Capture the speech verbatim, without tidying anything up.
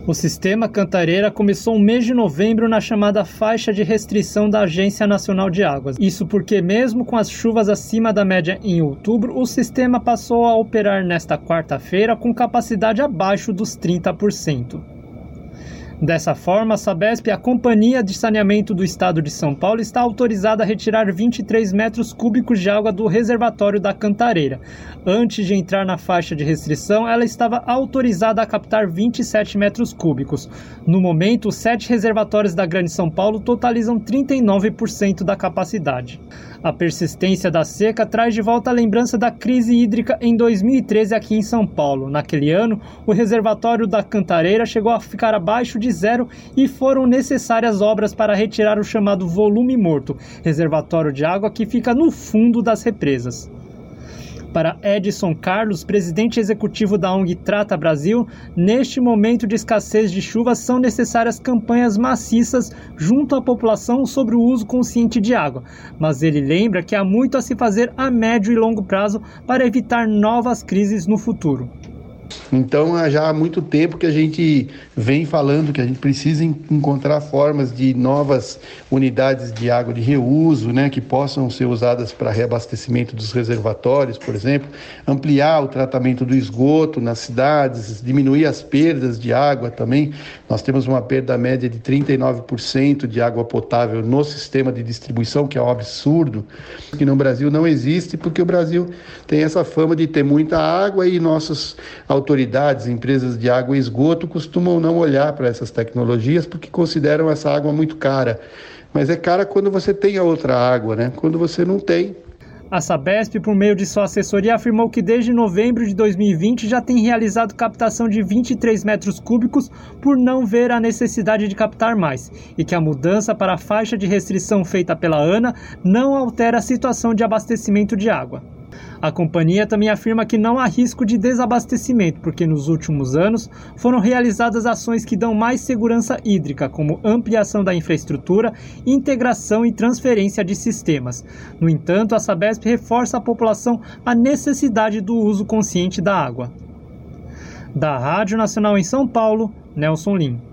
O sistema Cantareira começou no mês de novembro na chamada faixa de restrição da Agência Nacional de Águas. Isso porque, mesmo com as chuvas acima da média em outubro, o sistema passou a operar nesta quarta-feira com capacidade abaixo dos trinta por cento. Dessa forma, a Sabesp, a Companhia de Saneamento do Estado de São Paulo, está autorizada a retirar vinte e três metros cúbicos de água do reservatório da Cantareira. Antes de entrar na faixa de restrição, ela estava autorizada a captar vinte e sete metros cúbicos. No momento, os sete reservatórios da Grande São Paulo totalizam trinta e nove por cento da capacidade. A persistência da seca traz de volta a lembrança da crise hídrica em dois mil e treze aqui em São Paulo. Naquele ano, o reservatório da Cantareira chegou a ficar abaixo de zero e foram necessárias obras para retirar o chamado volume morto, reservatório de água que fica no fundo das represas. Para Edson Carlos, presidente executivo da O N G Trata Brasil, neste momento de escassez de chuvas são necessárias campanhas maciças junto à população sobre o uso consciente de água, mas ele lembra que há muito a se fazer a médio e longo prazo para evitar novas crises no futuro. Então, já há muito tempo que a gente vem falando que a gente precisa encontrar formas de novas unidades de água de reuso, né, que possam ser usadas para reabastecimento dos reservatórios, por exemplo, ampliar o tratamento do esgoto nas cidades, diminuir as perdas de água também. Nós temos uma perda média de trinta e nove por cento de água potável no sistema de distribuição, que é um absurdo, que no Brasil não existe, porque o Brasil tem essa fama de ter muita água e nossas autoridades, empresas de água e esgoto costumam não olhar para essas tecnologias porque consideram essa água muito cara. Mas é cara quando você tem a outra água, né? Quando você não tem. A Sabesp, por meio de sua assessoria, afirmou que desde novembro de dois mil e vinte já tem realizado captação de vinte e três metros cúbicos por não ver a necessidade de captar mais, e que a mudança para a faixa de restrição feita pela ANA não altera a situação de abastecimento de água. A companhia também afirma que não há risco de desabastecimento, porque nos últimos anos foram realizadas ações que dão mais segurança hídrica, como ampliação da infraestrutura, integração e transferência de sistemas. No entanto, a Sabesp reforça à população a necessidade do uso consciente da água. Da Rádio Nacional em São Paulo, Nelson Lim.